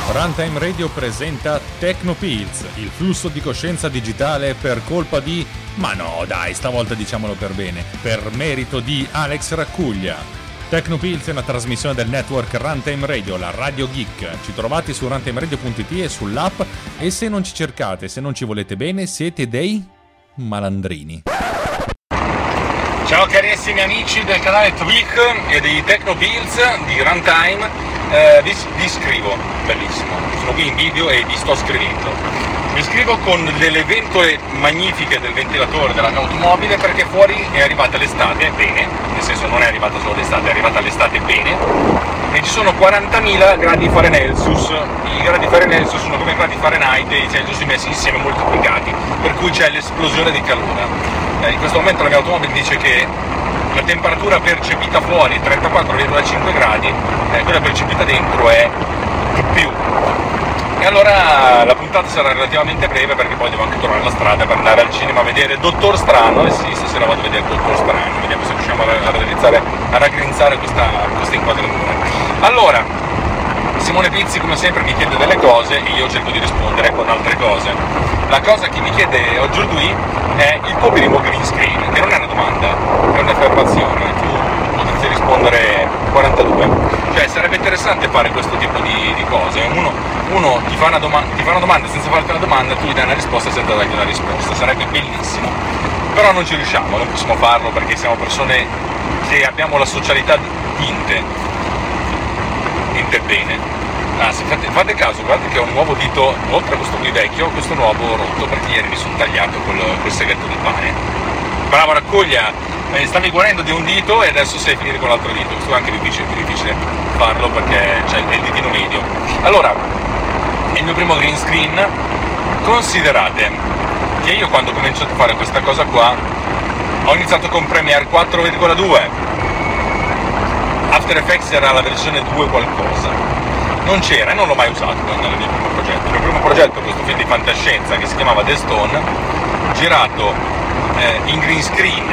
Runtime Radio presenta Tecnopills, il flusso di coscienza digitale per colpa di... ma no, dai, stavolta diciamolo per bene, per merito di Alex Raccuglia. Tecnopills è una trasmissione del network Runtime Radio, la Radio Geek. Ci trovate su runtimeradio.it e sull'app, e se non ci cercate, se non ci volete bene, siete dei malandrini. Ciao carissimi amici del canale Twig e di Tecnopills di Runtime. Vi scrivo, bellissimo, sono qui in video e vi sto scrivendo. Vi scrivo con delle ventole magnifiche del ventilatore della mia automobile, perché fuori è arrivata l'estate bene, nel senso non è arrivata solo l'estate, è arrivata l'estate bene, e ci sono 40.000 gradi Fahrenheit. I gradi Fahrenheit sono come i gradi Fahrenheit e i Celsius messi insieme moltiplicati, per cui c'è l'esplosione di calore. In questo momento la mia automobile dice che la temperatura percepita fuori è 34,5 gradi, quella percepita dentro è di più. E allora la puntata sarà relativamente breve, perché poi devo anche tornare la strada per andare al cinema a vedere Dottor Strano. Sì, stasera vado a vedere Dottor Strano, vediamo se riusciamo a raggrinzare questa inquadratura. Allora, Simone Pizzi come sempre mi chiede delle cose e io cerco di rispondere con altre cose. La cosa che mi chiede oggi lui è il tuo primo green screen, che non è una domanda, è un'affermazione. Tu potresti rispondere 42. Cioè sarebbe interessante fare questo tipo di cose. Uno ti fa una domanda senza farti una domanda, tu gli dai una risposta senza dargli una risposta. Sarebbe bellissimo. Però non ci riusciamo, non possiamo farlo, perché siamo persone che abbiamo la socialità dinte bene. Anzi, fate caso, guardate che ho un nuovo dito, oltre a questo qui vecchio, questo nuovo rotto, perché ieri mi sono tagliato col seghetto di pane. Bravo Raccuglia, stavi guarendo di un dito e adesso sei finito con l'altro dito. Questo è anche difficile farlo, perché c'è il ditino medio. Allora, il mio primo green screen, considerate che io quando ho cominciato a fare questa cosa qua ho iniziato con Premiere 4,2. After Effects era la versione 2 qualcosa, non c'era e non l'ho mai usato nel mio primo progetto. Il mio primo progetto è questo film di fantascienza che si chiamava The Stone, girato in green screen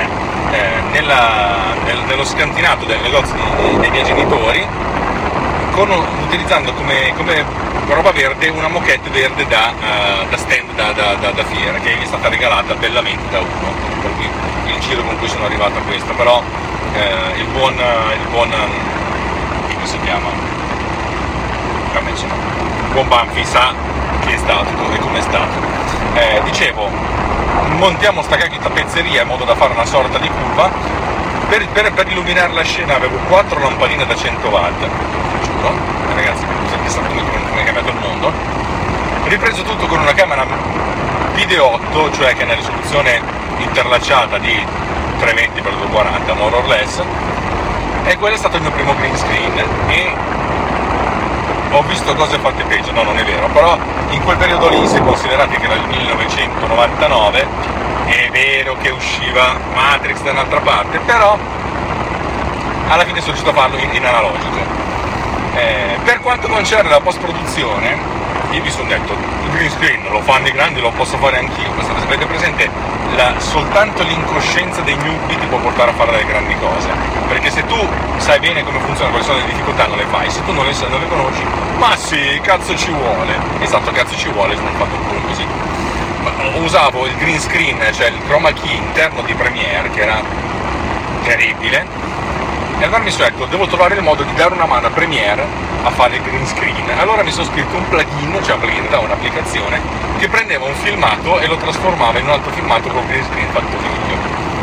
nello scantinato del negozio dei miei genitori, utilizzando come roba verde una moquette verde da stand da fiera, che mi è stata regalata bellamente da uno, per cui il giro con cui sono arrivato a questo. Però il buon come si chiama? Insomma, il buon Banfi sa che è stato e come è stato. Dicevo, montiamo sta cacchio di tappezzeria in modo da fare una sorta di cupa. Per illuminare la scena avevo 4 lampadine da 100 watt, giuro, ragazzi, chissà come è cambiato il mondo. Ripreso tutto con una camera video 8, cioè che è una risoluzione interlacciata di 320x240 more or less, e quello è stato il mio primo green screen. E ho visto cose fatte peggio, no, non è vero, però in quel periodo lì, se considerate che era il 1999, è vero che usciva Matrix da un'altra parte, però alla fine sono riuscito a farlo in analogico. Per quanto concerne la post-produzione, io vi sono detto, il green screen lo fanno i grandi, lo posso fare anch'io. Avete presente? Soltanto l'incoscienza dei newbie ti può portare a fare delle grandi cose, perché se tu sai bene come funziona, quali sono le difficoltà, non le fai. Se tu non le conosci, ma sì, cazzo ci vuole. Esatto, cazzo ci vuole, sono fatto un po' così. Usavo il green screen, cioè il chroma key interno di Premiere, che era terribile, e allora mi sono detto, devo trovare il modo di dare una mano a Premiere a fare il green screen. Allora mi sono scritto un plugin, cioè un'applicazione che prendeva un filmato e lo trasformava in un altro filmato con green screen fatto meglio.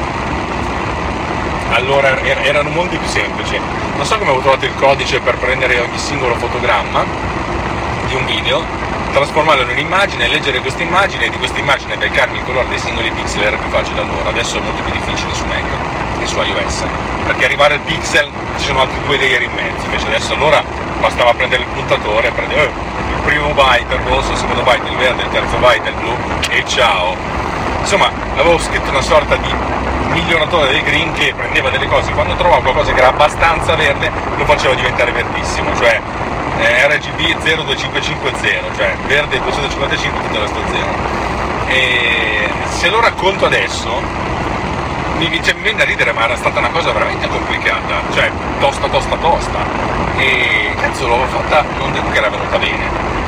Allora erano molti più semplici. Non so come avevo trovato il codice per prendere ogni singolo fotogramma di un video, trasformarlo in un'immagine, leggere questa immagine, e di questa immagine beccarmi il colore dei singoli pixel era più facile allora. Adesso è molto più difficile su Mac e su iOS, perché arrivare al pixel ci sono altri 2 layer in mezzo. Invece adesso allora bastava prendere il puntatore, prendere il primo byte il rosso, il secondo byte il verde, il terzo byte il blu e ciao. Insomma, avevo scritto una sorta di miglioratore del green che prendeva delle cose, quando trovavo qualcosa che era abbastanza verde lo faceva diventare verdissimo, cioè RGB 02550, cioè verde 255, tutto il resto 0. E se lo racconto adesso mi viene da ridere, ma era stata una cosa veramente complicata, cioè tosta, e cazzo l'ho fatta, non dico che era venuta bene,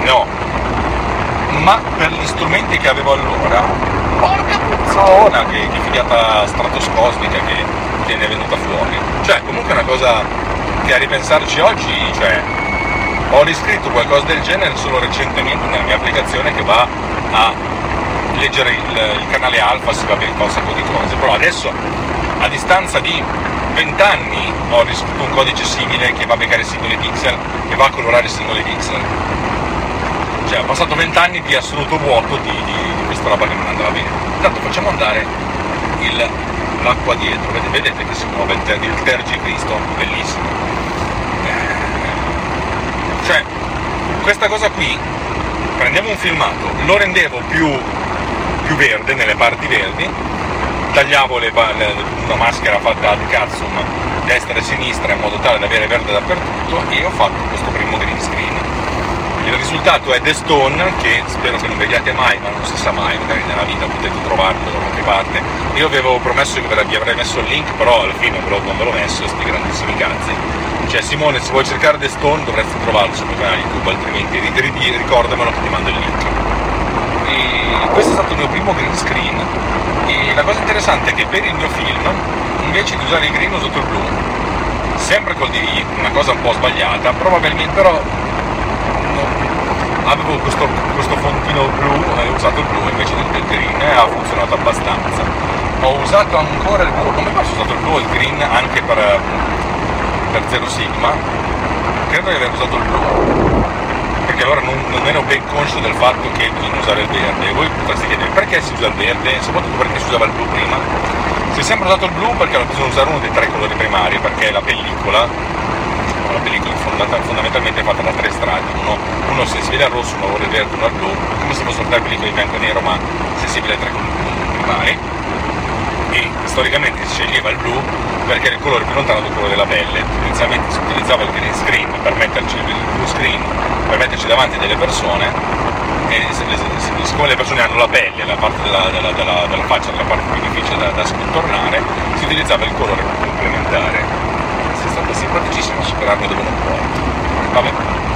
no, ma per gli strumenti che avevo allora, porca puzzona, che figata stratoscosmica che ne è venuta fuori. Cioè, comunque è una cosa che a ripensarci oggi, cioè, ho riscritto qualcosa del genere solo recentemente nella mia applicazione che va a leggere il canale alfa, si va bene, fa un sacco di cose, però adesso, a distanza di 20 anni, ho riscritto un codice simile che va a beccare singoli pixel e va a colorare singoli pixel. Cioè, ho passato 20 anni di assoluto vuoto di questa roba che non andava bene. Intanto facciamo andare l'acqua dietro, vedete che si muove il tergicristo, bellissimo. Cioè, questa cosa qui, prendevo un filmato, lo rendevo più verde, nelle parti verdi, tagliavo una maschera fatta ad cazzo, destra e sinistra, in modo tale da avere verde dappertutto, e ho fatto questo primo green screen. Il risultato è The Stone, che spero che non vediate mai, ma non si sa mai, magari nella vita potete trovarlo da qualche parte. Io avevo promesso che vi avrei messo il link, però alla fine non ve l'ho messo, sti grandissimi cazzi. Cioè, Simone, se vuoi cercare The Stone dovresti trovarlo sul mio canale YouTube, altrimenti ricordamelo che ti mando il link. E questo è stato il mio primo green screen, e la cosa interessante è che per il mio film, invece di usare il green, ho usato il blu, sempre col DV, una cosa un po' sbagliata, probabilmente, però avevo questo fontino blu, ho usato il blu invece del green, e ha funzionato abbastanza. Ho usato ancora il blu, come posso usato il blu e il green anche per Zero Sigma? Credo di aver usato il blu, perché allora non ero ben conscio del fatto che bisogna usare il verde. E voi potreste chiedere perché si usa il verde, soprattutto perché si usava il blu prima. Si è sempre usato il blu perché bisogna usare uno dei tre colori primari, perché la pellicola fondamentalmente è fatta da tre strati, uno sensibile al rosso, uno al verde, uno al blu, come se fossero tre pellicole di bianco e nero, ma sensibile ai tre colori primari. E storicamente si sceglieva il blu perché era il colore più lontano dal colore della pelle. Inizialmente si utilizzava il green screen per metterci il blue screen, per metterci davanti delle persone, e siccome le persone hanno la pelle, la parte della faccia, la parte più difficile da contornare, si utilizzava il colore complementare. È stato simpaticissimo superarmi dove non può. Vabbè.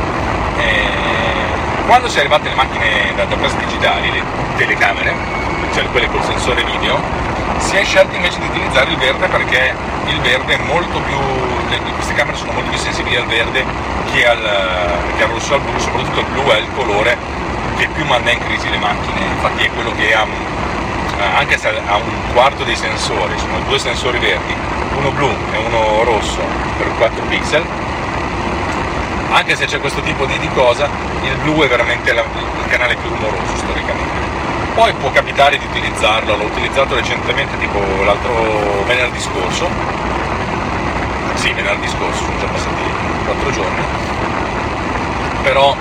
Quando si è arrivate le macchine da presa digitali, le telecamere, cioè quelle col sensore video, si è scelto invece di utilizzare il verde, perché il verde è molto più, queste camere sono molto più sensibili al verde che al rosso e al blu. Soprattutto il blu è il colore che più manda in crisi le macchine, infatti è quello che ha, anche se ha un quarto dei sensori, sono due sensori verdi, uno blu e uno rosso per 4 pixel, anche se c'è questo tipo di cosa, il blu è veramente il canale più rumoroso storicamente. Poi può capitare di utilizzarlo, l'ho utilizzato recentemente, tipo venerdì scorso, sono già passati 4 giorni, però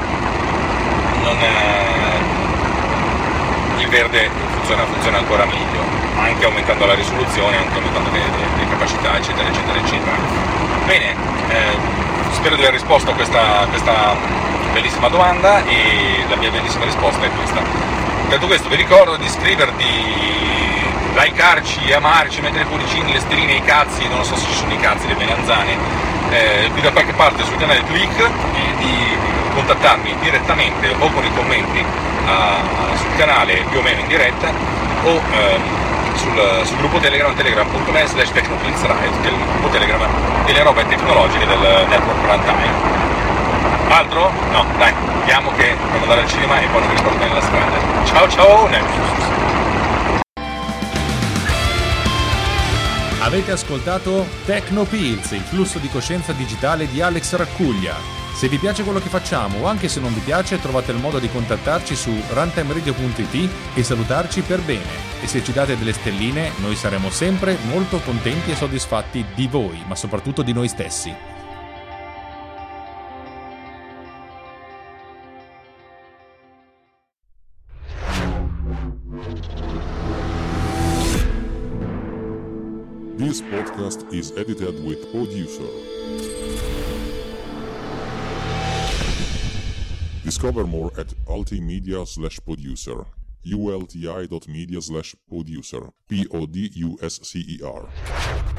il verde funziona ancora meglio, anche aumentando la risoluzione, anche aumentando le capacità, eccetera eccetera eccetera. Bene, spero di aver risposto a questa bellissima domanda, e la mia bellissima risposta è questa. Detto questo, vi ricordo di iscrivervi, likearci, amarci, mettere i cuoricini, le stelline, i cazzi, non so se ci sono i cazzi, le melanzane, qui da qualche parte sul canale Twitch, e di contattarmi direttamente o con i commenti sul canale più o meno in diretta, o sul gruppo Telegram, telegram.me/technopilsriot, che è il gruppo Telegram delle robe tecnologiche del Network Runtime. Altro? No, dai, vediamo che devo andare al cinema e poi non mi ricordo bene la strada. Ciao, Nexus! Avete ascoltato TechnoPills, il flusso di coscienza digitale di Alex Raccuglia. Se vi piace quello che facciamo, o anche se non vi piace, trovate il modo di contattarci su runtimeradio.it e salutarci per bene. E se ci date delle stelline, noi saremo sempre molto contenti e soddisfatti di voi, ma soprattutto di noi stessi. This podcast is edited with Producer. Discover more at ultimedia/producer. ulti.media/producer. PODUSCER.